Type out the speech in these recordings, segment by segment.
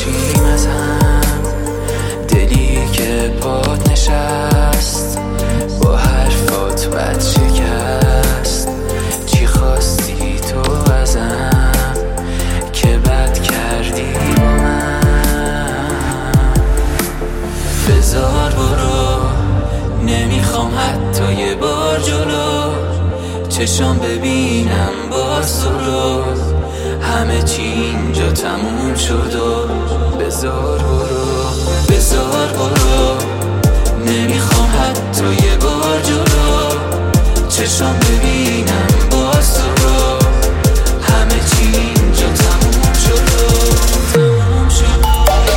باشیم از هم، دلی که پات نشست با حرفات بد شکست. چی خواستی تو ازم که بد کردی با من؟ بذار برو، نمیخوام حتی یه بار جلو چشام ببینم باز تو رو. همه چی اینجا تموم شد و بذار برو، بذار برو، نمیخوام حتی یه بار جلو چشام ببینم باز تو رو. همه چی اینجا تموم شد و تموم شد.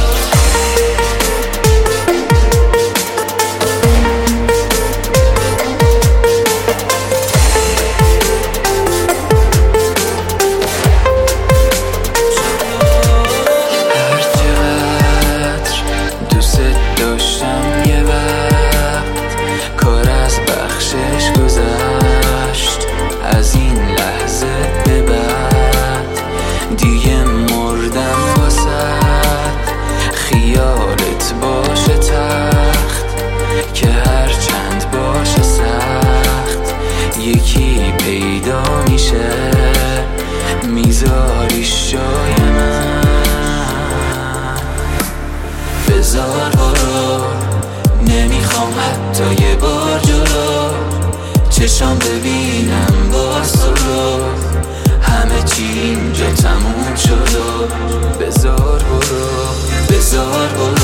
یکی پیدا میشه میذاریش جای من. بذار برو، نمیخوام حتی یه بار جلو چشام ببینم باز تو رو. همه چی اینجا تموم شد و بذار برو، بذار برو،